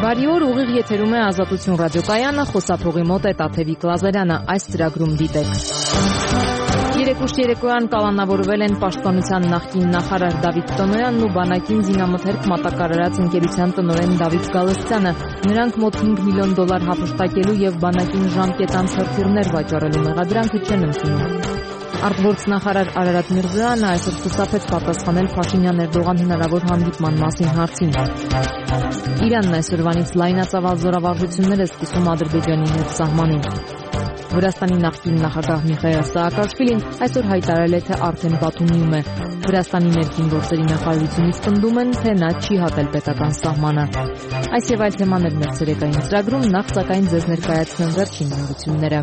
Բարի օր, ուղիղ եթերում է Ազատություն ռադիոկայանը, խոսափողի մոտ է Տաթևիկ Լազարյանը, այս ծրագրում դիտեք։ Երեկուշ երեկոյան կալանավորվել են Պաշտպանության նախկին նախարար Դավիթ Տոնոյանն ու բանակին զինամթերք մատակարարած ընկերության տնօրեն Դավիթ Գալստյանը։ Նրանք մոտ $5 միլիոն հափշտակելու եւ բանակին ժամկետանց հրթիռներ վաճառելու մեղադրանքը չեն ընդունում։ Արտգործնախարար Արարատ Միրզոյանը այսօր խուսափեց պատասխանել Փաշինյան-Էրդողան հնարավոր հանդիպման մասին հարցին։ Իրանն այսօրվանից լայնածավալ զորավարժություններ է սկսում Ադրբեջանի հետ սահմանին։ Վրաստանի նախկին նախագահ Միխայիլ Սաակաշվիլին այսօր հայտարարել է, թե արդեն Բաթումիում է։ Վրաստանի ներքին գործերի նախարարությունից պնդում են, թե նա չի հատել պետական սահմանը։ Այս եւ այլ թեմաներ մեր ցերեկային ծրագրում, նախ սակայն ձեզ ներկայացնեմ վերջին նորությունները։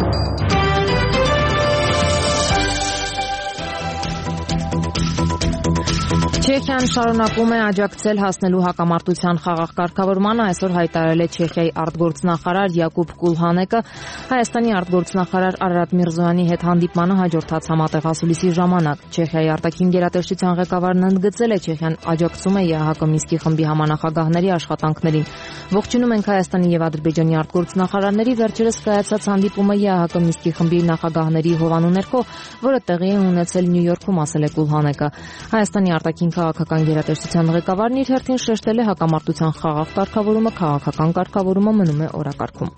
Չեխիան շարունակում է աջակցել հասնելու հակամարտության խաղաղ կարգավորմանը, այսօր հայտարարել է Չեխիայի արտգործնախարար Յակուբ Կուլհանեկը Հայաստանի արտգործնախարար Արարատ Միրզոյանի հետ հանդիպմանը հաջորդած համատեղասուլիսի ժամանակ։ Չեխիայի արտաքին գերատեսչության ղեկավարն ընդգծել է Չեխիան աջակցում է ԵԱՀԿ Մինսկի խմբի համանախագահների աշխատանքներին։ Ողջունում ենք Հայաստանի եւ Ադրբեջանի արտգործնախարարների վերջերս կայացած հանդիպումը ԵԱՀԿ Մինսկի խմբի նախագահների հովանու ներքո, որը տեղի է ունեցել Նյու Յորքում, ասել է Կուլհանեկը։ Հայաստանի արտաքին քաղաքական գերատեսչության ղեկավարն իր հերթին շեշտել է հակամարտության խաղաղ կարգավորումը, քաղաքական կարգավորումը մնում է օրակարգում։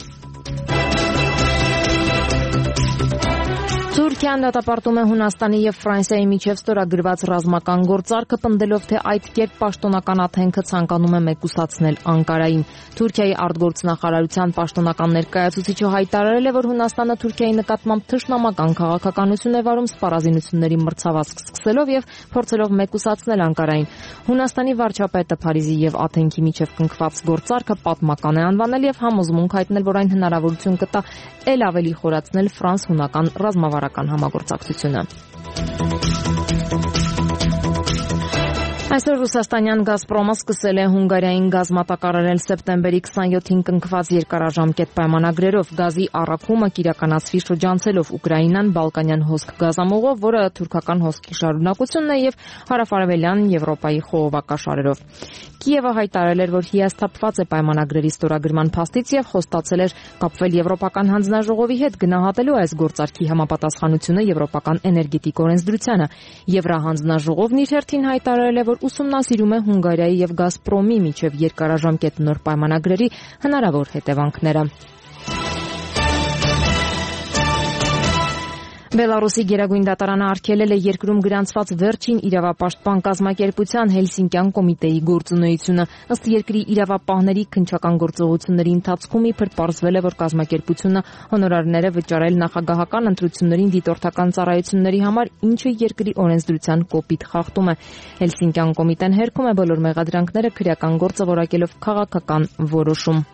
Թուրքիան դատապարտում է Հունաստանի եւ Ֆրանսիայի միջև ստորագրված ռազմական գործարքը, պնդելով, թե այդ կերպ պաշտոնական աթենքը ցանկանում է մեկուսացնել Անկարային։ Թուրքիայի արտգործնախարարության պաշտոնական ներկայացուցիչը հայտարարել է, որ Հունաստանը Թուրքիայի նկատմամբ թշնամական քաղաքականություն է վարում սպառազինությունների մրցավազք սկսելով եւ փորձելով մեկուսացնել Անկարային։ Հունաստանի վարչապետը Փարիզի եւ Աթենքի միջև կնքված գործարքը պատմական է անվանել եւ համոզմունք հայտնել, որ այն հնարավորություն կտա ել ավելի խորացնել ֆրանս-հունական ռազմավարական համագործակցությունը։ Այսօր ռուսաստանյան Գազպրոմը սկսել է Հունգարիային գազ մատակարարել սեպտեմբերի 27-ին կնքված երկարաժամկետ պայմանագրերով։ Գազի առաքումը կիրականացվի շրջանցելով Ուկրաինան Բալկանյան հոսք գազամուղով, որը թուրքական հոսքի շարունակությունն է եւ հարավարևելյան Եվրոպայի խողովակաշարերով։ Կիևը հայտարարել էր, որ հիասթափված է պայմանագրերի ստորագրման փաստից եւ խոստացել էր կապվել Եվրոպական հանձնաժողովի հետ գնահատելու այս գործարքի համապատասխանությունը Եվրոպական էներգետիկ օրենսդրությանը։ Եվրահանձնաժողովն իր հերթին հայտարարել է, որ ուսումնասիրում է Հունգարիայի եւ Գազպրոմի միջև երկարաժամկետ նոր պայմանագրերի հնարավոր հետևանքները։ Բելարուսի գերագույն դատարանը արգելել է երկրում գրանցված վերջին իրավապաշտպան կազմակերպության Հելսինկյան կոմիտեի գործունեությունը։ Ըստ երկրի իրավապահների քննչական գործողությունների ընթացքում իբր պարզվել է, որ կազմակերպությունը հոնորարներ է վճարել նախագահական ընտրություններին դիտորդական ծառայությունների համար, ինչը երկրի օրենսդրության կոպիտ խախտում է։ Հելսինկյան կոմիտեն հերքում է բոլոր մեղադրանքները քրեական գործը որակելով քաղաքական որոշում։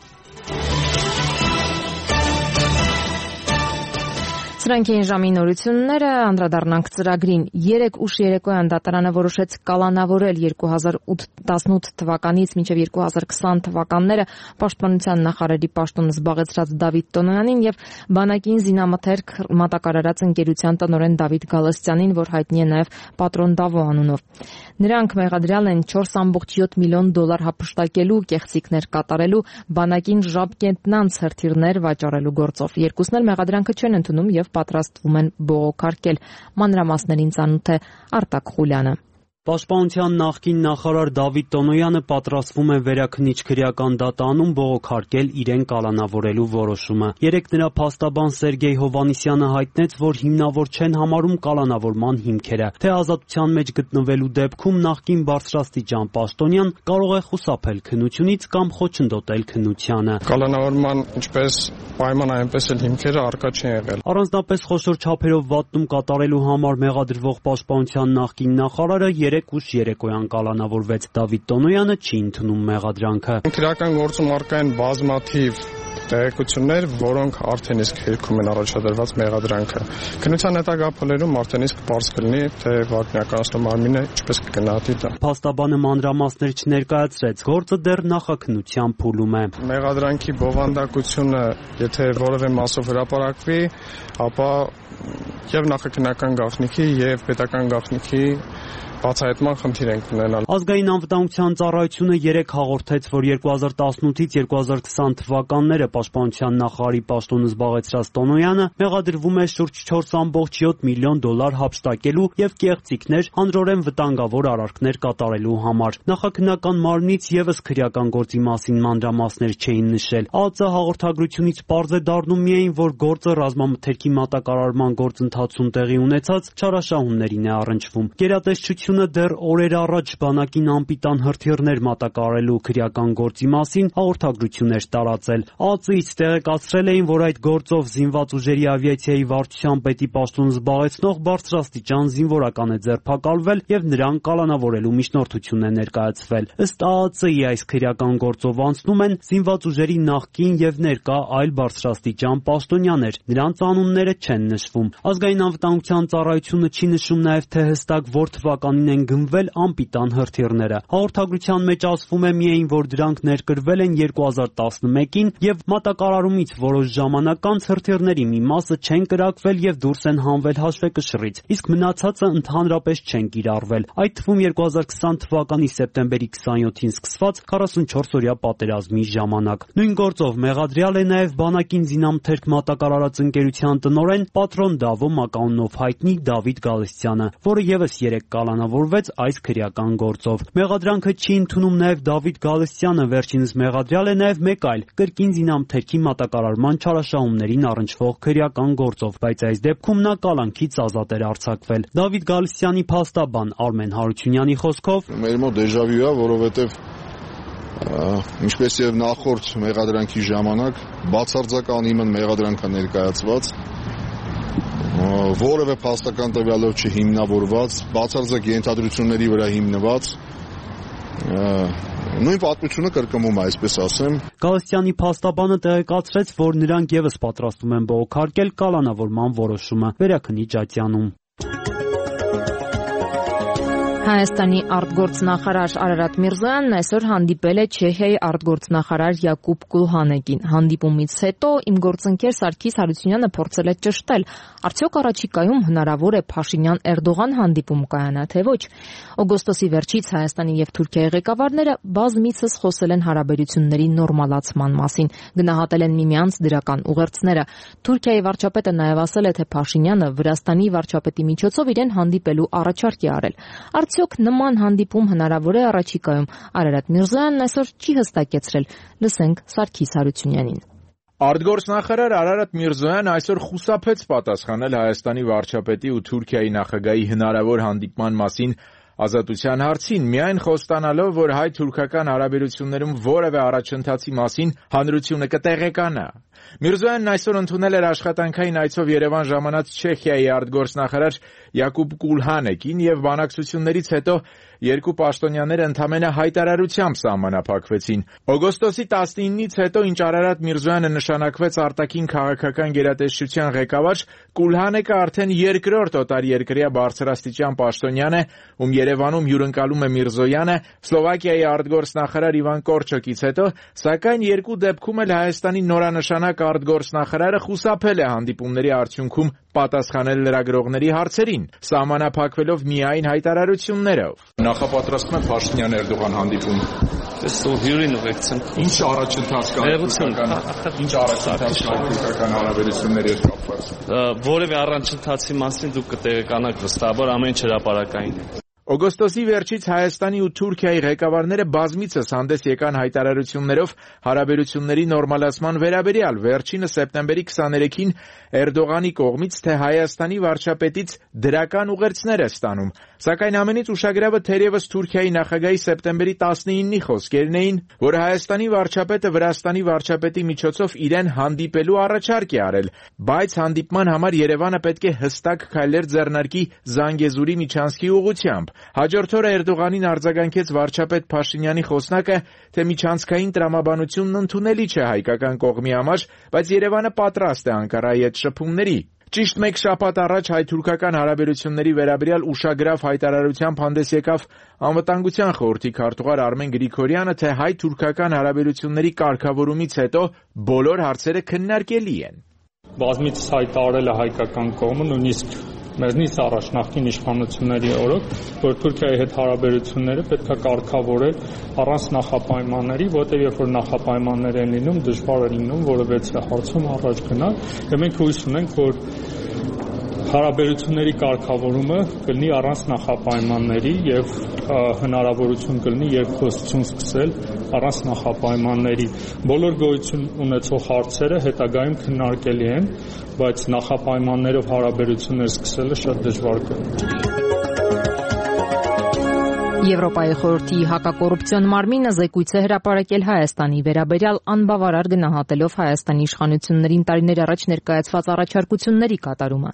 Սրանք էին ժամի նորությունները, անդրադառնանք ծրագրին։ Երեկ ուշ երեկոյան դատարանը որոշեց կալանավորել 2018 թվականից մինչև 2020 թվականները պաշտպանության նախարարի պաշտոնը զբաղեցրած Դավիթ Տոնոյանին եւ բանակին զինամթերք մատակարարած ընկերության տնօրեն Դավիթ Գալստյանին, որ հայտնի է նաեւ Պատրոն Դավո անունով։ Նրանք մեղադրյալ են $4.7 միլիոն հափշտակելու, կեղծիքներ կատարելու, բանակին ժամկետանց հրթիռներ վաճառելու գործով։ Երկուսն էլ մեղադրանքը չեն ընդունում եւ պատրաստվում են բողոքարկել։ Մանրամասներին ծանոթ է Արտակ Խուլյանը։ Պաշտպանության նախկին նախարար Դավիթ Տոնոյանը պատրաստվում է վերաքննիչ քրեական դատանում բողոքարկել իրեն կալանավորելու որոշումը։ Երեկ նրա փաստաբան Սերգեյ Հովանիսյանը հայտնեց, որ հիմնավոր չեն համարում կալանավորման հիմքերը, թե ազատության մեջ գտնվելու դեպքում նախկին բարձրաստիճան պաշտոնյան կարող է խուսափել քննությունից կամ խոչընդոտել քննությանը։ Կալանավորման ինչպես պայման այնպես էլ հիմքերը առկա չեն եղել։ Առանձնապես խոշոր չափերով վատնում կատարելու համար մեղադրվող պաշտպանության նախկին նախարարը երեկ ուշ երեկոյան կալանավորվեց։ Դավիթ Տոնոյանը չի ընդունում մեղադրանքը։ Քրեական գործում առկա են բազմաթիվ տեղեկություններ, որոնք արդեն իսկ հերքում են առաջադրված մեղադրանքը։ Քննության հետագա փուլերում արդեն իսկ պարզ կլինի, թե վարչնականացնող մարմինը ինչպես կգնահատի դա։ Փաստաբանը մանրամասներ չներկայացրեց, գործը դեռ նախաքննության փուլում է։ Մեղադրանքի բովանդակությունը, եթե որևէ մասով հրապարակվի, ապա եւ նախաքննական գաղտնիքի եւ պետական գաղտնիքի բացահայտման խնդիր ենք ունենալ։ Ազգային անվտանգության ծառայությունը 3 հաղորդեց, որ 2018-ից 2020 թվականները պաշտպանության նախարարի պաշտոնը զբաղեցրած Տոնոյանը մեղադրվում է շուրջ $4.7 միլիոն հափշտակելու եւ կեղծիքներ, անձնորեն վտանգավոր արարքներ կատարելու համար։ Նախաքննական մարմնից եւս քրեական գործի մասին մանրամասներ չէին նշել։ ԱԱԾ հաղորդագրությունից պարզ է դառնում միայն, որ գործը ռազմամթերքի մատակարարման գործընթացում տեղի ունեցած չարաշահումներին է առնչվում։ Գերատեսչությունը դեռ օրեր առաջ բանակին անպիտան հրթիռներ մատակարարելու քրեական գործի մասին հաղորդագրություն էր տարածել։ ԱԱԾ-ից տեղեկացրել էին, որ այդ գործով զինված ուժերի ավիացիայի վարչության պետի պաշտոն զբաղեցնող բարձրաստիճան զինվորական է ձերբակալվել եւ նրան կալանավորելու միջնորդություն է ներկայացվել։ Ըստ ԱԱԾ-ի այս քրեական գործով անցնում են զինված ուժերի նախկին եւ ներկա այլ բարձրաստիճան պաշտոնյաներ։ Նրանց անունները չեն նշվում։ Ազգային անվտանգության ծառայությունը չի նշում նաեւ թե հստակ որ թվականին են գնվել անպիտան հրթիռները։ Հաղորդագրության մեջ ասվում է միայն, որ դրանք ներկրվել են 2011-ին եւ մատակարարումից որոշ ժամանակ անց հրթիռների մի մասը չեն կրակվել եւ դուրս են հանվել հաշվեկշռից, իսկ մնացածը ընդհանրապես չեն կիրառվել։ Այդ թվում 2020 թվականի սեպտեմբերի 27-ին սկսված 44-օրյա պատերազմի ժամանակ։ Նույն գործով մեղադրյալ է նաեւ բանակին զինամթերք մատակարարած ընկերության տնօրեն Պատրոն Դավո մականունով հայտնի Դավիթ Գալստյանը, որը եւս 3 կալանավորվեց այս քրեական գործով։ Մեղադրանքը չի ընդունում նաեւ Դավիթ Գալստյանը, վերջինս մեղադրյալ է նաեւ մեկ այլ կրկին զինամթերքի մատակարարման չարաշահումներին առնչվող քրեական գործով, բայց այս դեպքում նա կալանքից ազատ էր արձակվել։ Դավիթ Գալստյանի փաստաբան Արմեն Հարությունյանի խոսքով մեր մոտ դեժավյու է, որովհետեւ ինչպես եւ նախորդ մեղադրանքի ժամանակ բացարձական իմն մեղադրանքը ներկայացված որևէ փաստական տվյալով չհիմնավորված, բացարձակ ենթադրությունների վրա հիմնված նույն պատմությունը կրկնվում է, այսպես ասեմ։ Գալստյանի փաստաբանը տեղեկացրեց, որ նրանք եւս պատրաստում են բողոքարկել կալանավորման որոշումը Վերաքնի Ջատյանում։ Հայաստանի արտգործնախարար Արարատ Միրզոյանն այսօր հանդիպել է Չեխիայի արտգործնախարար Յակուբ Կուլհանեկին։ Հանդիպումից հետո իմ գործընկեր Սարգիս Հարությունյանը փորձել է ճշտել, արդյոք առաջիկայում հնարավոր է Փաշինյան-Էրդողան հանդիպում կայանա, թե ոչ։ Օգոստոսի վերջից Հայաստանի եւ Թուրքիայի ղեկավարները բազմիցս խոսել են հարաբերությունների նորմալացման մասին, գնահատել են միմյանց դրական ուղերձները։ Թուրքիայի վարչապետը նաեւ ասել է, թե Փաշինյանը Վրաստանի վարչապետի միջոցով իրեն հանդիպելու առաջարկ է արել։ Արդյոք նման հանդիպում հնարավոր է առաջիկայում։ Արարատ Միրզոյանն այսօր չի հստակեցրել։ Լսենք Սարգիս Հարությունյանին։ Արտգործնախարար Արարատ Միրզոյանը այսօր խուսափեց պատասխանել Հայաստանի վարչապետի ու Թուրքիայի նախագահի հնարավոր հանդիպման մասին ազատության հարցին, միայն խոստանալով, որ հայ-թուրքական հարաբերություններում որևէ առաջընթացի մասին հանրությունը կտեղեկանա։ Միրզոյանն այսօր ընդունել էր աշխատանքային այցով Երևան ժամանած Չեխիայի արտգործնախարար Յակուբ Կուլհանեկին եւ բանակցություններից հետո երկու պաշտոնյաները ընդամենը հայտարարությամբ սահմանափակվեցին։ Օգոստոսի 19-ից հետո, ինչ Արարատ Միրզոյանը նշանակվեց արտաքին քաղաքական գերատեսչության ղեկավար, Կուլհանեկը արդեն երկրորդ օտարերկրյա բարձրաստիճան պաշտոնյան է, ում Երևանում հյուրընկալում է Միրզոյանը, Սլովակիայի արտգործնախարար Իվան Կորչոկից հետո, սակայն երկու դեպքում էլ Հայաստանի նորանշանակ արտգործնախարարը խուսափել է հանդիպումների արդյունքում պատասխանել լրագրողների հարցերին, սահմանափակվելով միայն հայտարարություններով։ Նախապատրաստում է Փաշինյան-Էրդողան հանդիպում։ Հյուրին ուղեկցեմ։ Ինչ առաջընթաց կա թուրքական հարաբերությունների հետ կապված։ Որևէ առաջընթացի մասին դուք կտեղեկանաք վստահաբար, ամեն ինչ հրապարակային է։ Օգոստոսի վերջից Հայաստանի ու Թուրքիայի ղեկավարները բազմիցս հանդես եկան հայտարարություններով հարաբերությունների նորմալացման վերաբերյալ, վերջինը սեպտեմբերի 23-ին Էրդողանի կողմից, թե Հայաստանի վարչապետից դրական ուղերձներ է ստանում, սակայն ամենից ուշագրավը թերևս Թուրքիայի նախագահի սեպտեմբերի 19-ի խոսքերն էին, որ Հայաստանի վարչապետը Վրաստանի վարչապետի միջոցով իրեն հանդիպելու առաջարկ է արել, բայց հանդիպման համար Երևանը պետք է հստակ քայլեր ձեռնարկի Զանգեզուրի միջանցքի ուղղությամբ։ Հաջորդ օրը Էրդողանին արձագանքեց վարչապետ Փաշինյանի խոսնակը, թե միջանցքային տրամաբանությունն ընդունելի չէ հայկական կողմի համար, բայց Երևանը պատրաստ է Անկարայի հետ շփումների։ Ճիշտ մեկ շաբաթ առաջ հայ-թուրքական հարաբերությունների վերաբերյալ ուշագրավ հայտարարությամբ հանդես եկավ Անվտանգության խորհրդի քարտուղար Արմեն Գրիգորյանը, թե հայ-թուրքական հարաբերությունների կարգավորումից հետո բոլոր հարցերը քննարկելի են։ Բազմիցս հայտարարել է հայկական կողմը, նույնիսկ մեզնից առաջ նախկին իշխանությունների օրոք, որ Թուրքիայի հետ հարաբերությունները պետք է կարգավորել առանց նախապայմանների, որտեղ երբ որ նախապայմաններ են լինում, դժվար է լինում որևէ հարցում առաջ գնալ, եւ մենք հույս ունենք, որ հարաբերությունների կարգավորումը կլինի առանց նախապայմանների եւ հնարավորություն կլինի երկխոսություն սկսել առանց նախապայմանների։ Բոլոր գոյություն ունեցող հարցերը հետագայում քննարկելի են, բայց նախապայմաններով հարաբերություններ սկսելը շատ դժվար կլինի։ Եվրոպայի խորհրդի հակակոռուպցիոն մարմինը զեկույց է հրապարակել Հայաստանի վերաբերյալ անբավարար գնահատելով Հայաստանի իշխանություններին տարիներ առաջ ներկայացված առաջարկությունների կատարումը։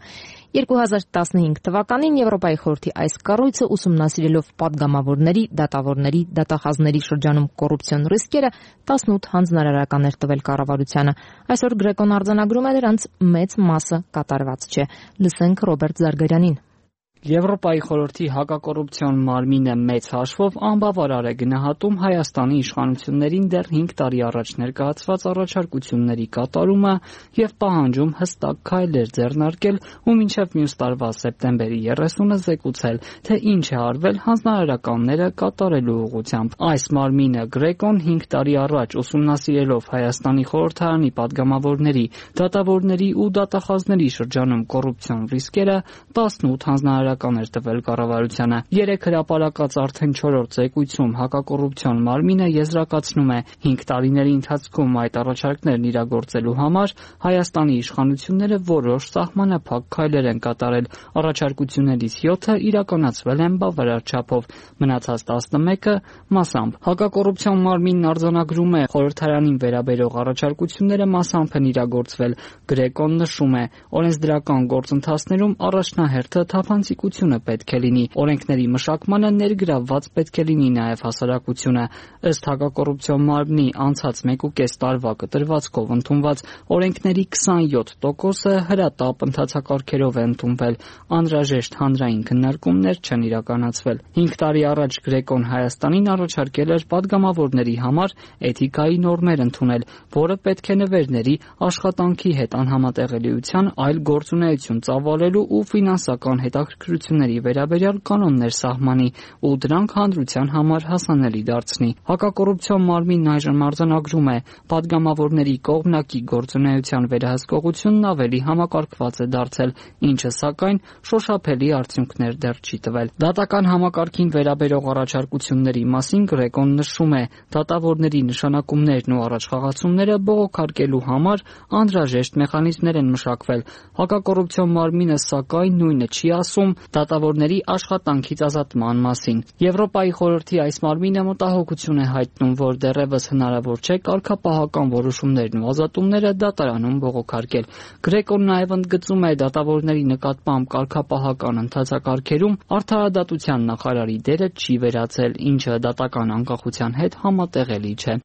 2015 թվականին Եվրոպայի խորհրդի այս կառույցը ուսումնասիրելով падգամավորների, դատավորների, դատախազների շրջանում կոռուպցիոն ռիսկերը 18 հանձնարարական էր տվել կառավարությանը։ Այսօր Գրեկոն արձանագրում է դրանց մեծ մասը կատարված չէ։ Լսենք Ռոբերտ Զարգարյանին։ Եվրոպայի խորհրդի հակակոռուպցիոն մարմինը մեծ հաշվով անբավարար է գնահատում Հայաստանի իշխանություններին դեռ 5 տարի առաջ ներկայացված առաջարկությունների կատարումը եւ պահանջում հստակ քայլեր ձեռնարկել ու մինչեւ մյուս տարվա սեպտեմբերի 30-ը զեկուցել, թե ինչ է արվել հանձնարարականները կատարելու ուղղությամբ։ Այս մարմինը Գրեկոն 5 տարի առաջ ուսումնասիրելով Հայաստանի խորհրդարանի падգամավորների, դատավորների ու դատախազների շրջանում կոռուպցիոն ռիսկերը 18 հանձնարարական էր տվել կառավարությանը։ 3 հրապարակած արդեն 4-րդ զեկույցում հակակոռուպցիոն մարմինը եզրակացնում է 5 տարիների ընթացքում այդ առաջարկներն իրագործելու համար Հայաստանի իշխանությունները որոշ սահմանափակ քայլեր են կատարել։ Առաջարկություններից 7-ը իրականացվել են բավարար չափով, մնացած 11-ը մասամբ։ Հակակոռուպցիոն մարմինն արձանագրում է խորհրդարանին վերաբերող առաջարկությունները մասամբ են իրագործվել։ Գրեկոն նշում է, օրենսդրական գործընթացներում առաջնահերթը թափանցիկությունը պետք է լինի, օրենքների մշակմանը ներգրավված պետք է լինի նաև հասարակությունը։ Ըստ հակակոռուպցիոն մարմնի անցած 1.5 տարվա կտրվածքով ընդունված օրենքների 27%-ը հրատապ ընթացակարգերով է ընդունվել, անհրաժեշտ հանրային քննարկումներ չեն իրականացվել։ 5 տարի առաջ Գրեկոն Հայաստանին առաջարկել էր падգամավորների համար էթիկայի նորմեր ընդունել, որը պետք է նվերների, աշխատանքի հետ անհամատեղելիության, այլ գործունեություն ծավալելու ու ֆինանսական հետաքրքրությունների վերաբերյալ կանոններ սահմանի ու դրանք հանրության համար հասանելի դարձնի։ Հակակոռուպցիոն մարմինն այժմ արձանագրում է, падգամավորների կողմնակի գործունեության վերահսկողությունն ավելի համակարգված է դարձել, ինչը սակայն շոշափելի արդյունքներ դեռ չի տվել։ Դատական համակարգին վերաբերող առաջարկությունների մասին Գրեկոն նշում է, դատավորների նշանակումներն ու առաջխաղացումները բողոքարկելու համար անհրաժեշտ մեխանիզմներ են մշակվել։ Հակակոռուպցիոն մարմինը սակայն նույնը չի ասում դատավորների աշխատանքից ազատման մասին։ Եվրոպայի խորհրդի այս մարմինը մտահոգություն է հայտնում, որ դեռևս հնարավոր չէ կարգապահական որոշումներն ու ազատումները դատարանում բողոքարկել։ Գրեկոն նաև ընդգծում է դատավորների նկատմամբ կարգապահական ընթացակարգերում արդարադատության նախարարի դերը չի վերացել, ինչը դատական անկախության հետ համատեղելի չէ։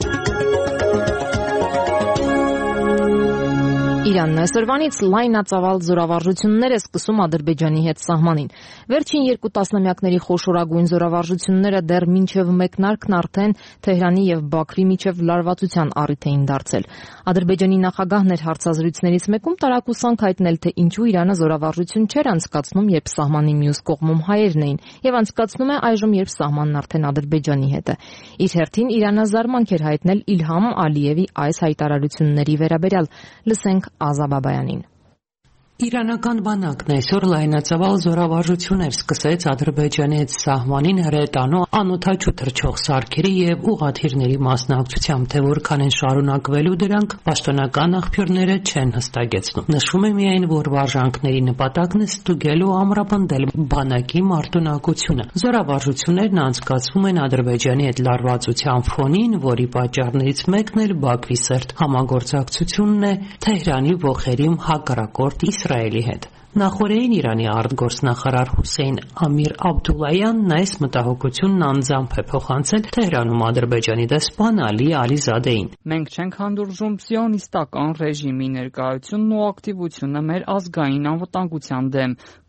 Իրանն այսօրվանից լայնածավալ զորավարժություններ է սկսում Ադրբեջանի հետ սահմանին։ Վերջին 2 տասնամյակների խոշորագույն զորավարժությունները դեռ մինչև մեկնարկն արդեն Թեհրանի եւ Բաքվի միջև լարվածության առիթ էին դարձել։ Ադրբեջանի նախագահն էր հարցազրույցներից մեկում տարակուսանք հայտնել, թե ինչու Իրանը զորավարժություն չէր անցկացնում, երբ սահմանի մյուս կողմում հայերն էին, եւ անցկացնում է այժմ, երբ սահմանն արդեն Ադրբեջանի հետ է։ Իր հերթին Իրանը զարմանք էր հայտնել Իլհամ Ալիևի այս հայտարարությունների վերաբերյալ։ Լսենք Ազաբաբայանին։ Իրանական բանակն այսօր լայնածավալ զորավարժություններ սկսեց Ադրբեջանի հետ սահմանին հրետանու անօդաչու թռչող սարքերի եւ ուղղաթիռների մասնակցությամբ, թե որքան են շարունակվելու դրանք, պաշտոնական աղբյուրները չեն հստակեցնում։ Նշվում է միայն, որ վարժանքների նպատակն է ստուգել ու ամրապնդել բանակի մարտունակությունը։ Զորավարժություններն անցկացվում են Ադրբեջանի հետ լարվածության ֆոնին, որի պատճառներից մեկն էլ Բաքվի սերտ համագործակցությունն է Թեհրանի ոխերիմ հակառակորդ Իսրայելի հետ։ Նախորդին Իրանի արտգործնախարար Հուսեյն Ամիր Աբդուլլայանն այս մտահոգությունն անձամբ է փոխանցել Թեհրանում Ադրբեջանի դեսպան Ալի Ալիզադեին։ Մենք չենք հանդուրժում սիոնիստական ռեժիմի ներկայությունն ու ակտիվությունը մեր ազգային անվտանգության դեմ կամ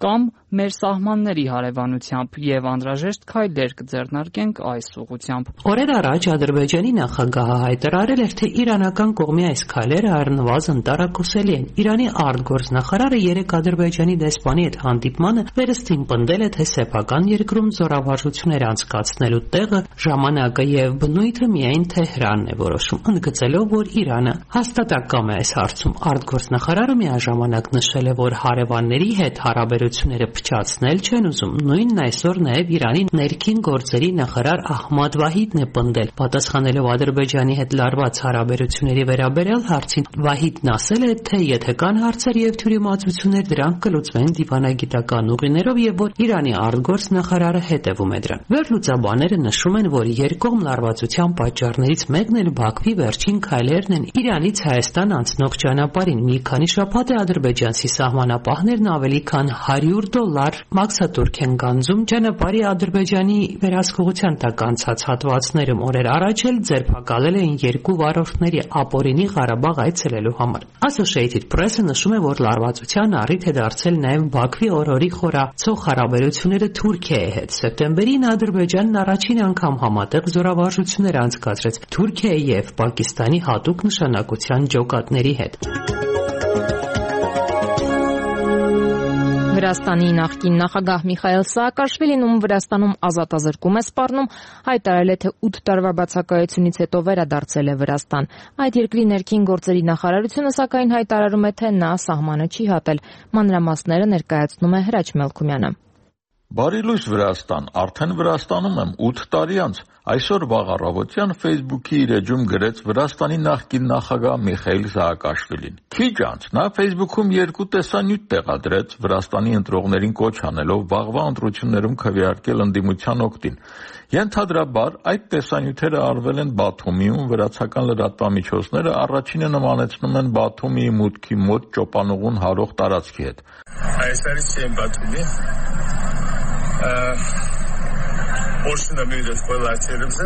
մեր սահմանների հարևանությամբ եւ անհրաժեշտ քայլեր կձեռնարկենք այս ուղղությամբ։ Օրեր առաջ Ադրբեջանի նախագահը հայտարարել էր, թե իրանական կողմի այս քայլերը առնվազն տարակուսելի են։ Իրանի արտգործնախարարը երեկ Ադրբեջանի դեսպանի հետ հանդիպմանը վերստին պնդել է, թե սեփական երկրում զորավարժություններ անցկացնելու տեղը, ժամանակը եւ բնույթը միայն Թեհրանն է որոշում, ընդգծելով, որ Իրանը հաստատակամ է այս հարցում։ Արտգործնախարարը միաժամանակ նշել է, որ հարևանների հետ հարաբերությունները փչացնել չեն ուզում։ Նույնն այսօր նաեւ Իրանի ներքին գործերի նախարար Ահմադ Վահիդն է պնդել, պատասխանելով Ադրբեջանի հետ լարված հարաբերությունների վերաբերյալ հարցին։ Վահիդն ասել է, թե եթե կան հարցեր եւ թյուրիմացություններ, դրանք կլուծվեն դիվանագիտական ուղիներով եւ որ Իրանի արտգործնախարարը հետևում է դրան։ Վերլուծաբանները նշում են, որ երկկողմ լարվածության պատճառներից մեկն էլ Բաքվի վերջին քայլերն են Իրանից Հայաստան անցնող ճանապարհին։ Մի քանի շաբաթ է ադրբեջանցի սահմանապահներն ավելի քան $100 մաքսատուրք են գանձում ճանապարհի Ադրբեջանի վերահսկողության տակ անցած հատվածներում։ Օրեր առաջ էլ ձերբակալել էին 2 վարորդների ապօրինի Ղարաբաղ այցելելու համար։ Associated Press-ը նշում է, որ լարվածության առիթ է դարձել նաև Բաքվի օրորի խորացող հարաբերությունները Թուրքիայի հետ։ Սեպտեմբերին Ադրբեջանն առաջին անգամ համատեղ զորավարժություններ անցկացրեց Թուրքիայի եւ Պակիստանի հատուկ նշանակության ջոկատների հետ։ Վրաստանի նախկին նախագահ Միխայել Սաակաշվիլին, ում Վրաստանում ազատազրկում է սպառնում, հայտարարել է, թե 8 տարվա բացակայությունից հետո վերադարձել է Վրաստան։ Այդ երկրի ներքին գործերի նախարարությունը սակայն հայտարարում է, թե նա սահմանը չի հատել։ Մանրամասները ներկայացնում է Հրաչ Մելքումյանը։ Բարի լույս Վրաստան, արդեն Վրաստանում եմ 8 տարի անց։ Այսօր վաղ առավոտյան Facebook-ի իր էջում գրեց Վրաստանի նախկին նախագահ Միխայել Սաակաշվիլին։ Քիչ անց նա Facebook-ում 2 տեսանյութ տեղադրեց Վրաստանի ընտրողներին կոչ անելով վաղվա ընտրություններում քվեարկել ընդդիմության օգտին։ Ենթադրաբար այդ տեսանյութերը արվել են Բաթումիում, վրացական լրատվամիջոցները առաջինը նմանեցնում են Բաթումիի մուտքի մոտ ճոպանուղուն հարող տարածքի հետ։ Այսարից չեմ Բաթումի։ Որշնա միրդ խոլացերებზე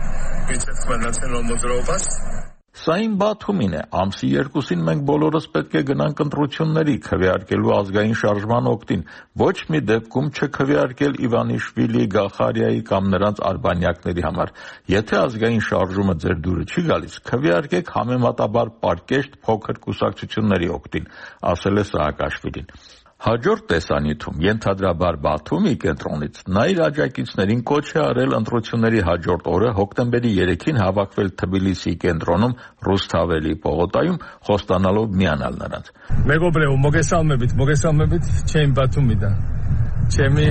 միջև մնացել ոմոդրոբաս։ Սա իմ Բաթումին է։ Ամսի 2-ին մենք բոլորս պետք է գնանք ընտրությունների քվեարկելու ազգային շարժման օգտին, ոչ մի դեպքում չքվեարկել Իվանիշվիլի, Գախարիայի կամ նրանց արբանյակների համար։ Եթե ազգային շարժումը ձեր դուրը չի գալիս, քվեարկեք համեմատաբար պարկեշտ փոքր կուսակցությունների օգտին, ասել է Սաակաշվիլին։ Հաջորդ տեսանյութում ենթադրաբար Բաթումի կենտրոնից նա իր աջակիցներին կոչ է արել ընտրությունների հաջորդ օրը հոկտեմբերի 3-ին հավաքվել Թբիլիսիի կենտրոնում Ռուսթավելի պողոտայում խոստանալով միանալ նրանց։ Մեգոբրեու մոգեսալմեբիտ չեմ Բաթումի դա։ Չեմի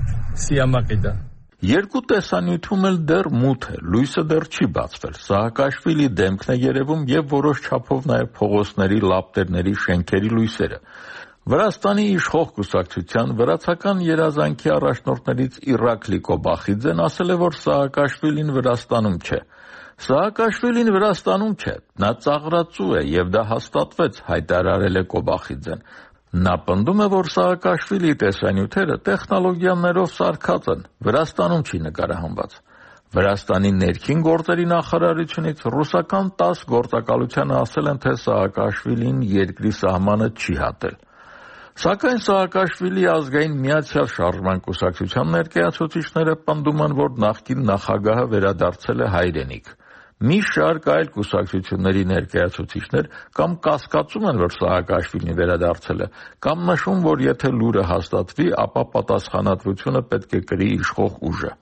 սիամակի դա։ Երկու տեսանյութում էլ դեռ մութ է, լույսը դեռ չի բացվել։ Սաակաշվիլի դեմքն է երևում եւ որոշ չափով նաեւ փողոցների, լապտերների, շենքերի լույսերը։ Վրաստանի իշխող կուսակցության վրացական երազանքի առաջնորդներից Իրակլի Կոբախիձեն ասել է, որ Սաակաշվիլին Վրաստանում չէ։ Սաակաշվիլին Վրաստանում չէ, նա ծաղրածու է եւ դա հաստատվեց, հայտարարել է Կոբախիձեն։ Նա պնդում է, որ Սաակաշվիլի տեսանյութերը տեխնոլոգիաներով սարքած են, Վրաստանում չի նկարահանված։ Վրաստանի ներքին գործերի նախարարությունից ռուսական 10 գործակալությանը ասել են, թե Սաակաշվիլին երկրի սահմանը չի հատել։ Սակայն Սաակաշվիլի ազգային միացյալ շարժման կուսակցության ներկայացուցիչները պնդում են, որ նախկին նախագահը վերադարձել է հայրենիք։ Մի շարք այլ կուսակցությունների ներկայացուցիչներ կամ կասկածում են, որ Սաակաշվիլին վերադարձել է, կամ նշում, որ եթե լուրը հաստատվի, ապա պատասխանատվությունը պետք է կրի իշխող ուժը։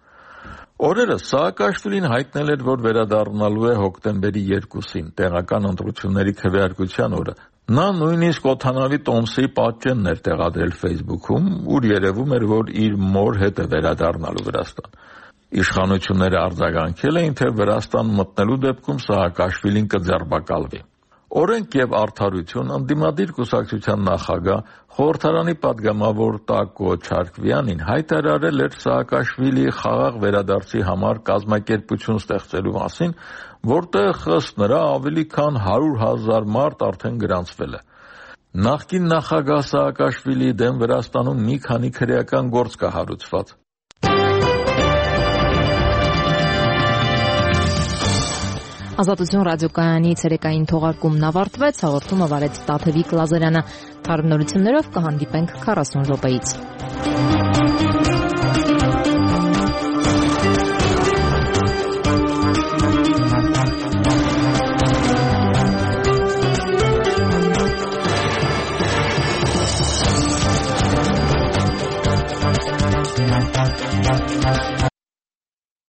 Օրերս Սաակաշվիլին հայտնել էր, որ վերադառնալու է հոկտեմբերի 2-ին, տեղական ընտրությունների քվեարկության օրը։ Նա նույնիսկ օդանավի տոմսի պատճենն էր տեղադրել Facebook-ում, ուր երևում էր, որ իր մոր հետ է վերադառնալու Վրաստան։ Իշխանությունները արձագանքել էին, թե Վրաստան մտնելու դեպքում Սաակաշվիլին կձերբակալվի։ Օրենք եւ արդարություն ընդդիմադիր կուսակցության նախագահ խորհրդարանի падգամավոր Տակո Չարկվյանին հայտարարել էր Սաակաշվիլի խաղաղ վերադարձի համար կազմակերպություն ստեղծելու մասին, որտեղ ըստ նրա ավելի քան 100,000 մարդ արդեն գրանցվել է։ Նախկին նախագահ Սաակաշվիլիի դեմ Վրաստանում մի քանի քրեական գործ կա հարուցված։ Ազատություն ռադիոկայանի ցերեկային թողարկումն ավարտվեց, հաղորդումը վարեց Տաթևիկ Լազարյանը։ Թարմ նորություններով կհանդիպենք 40 րոպեից։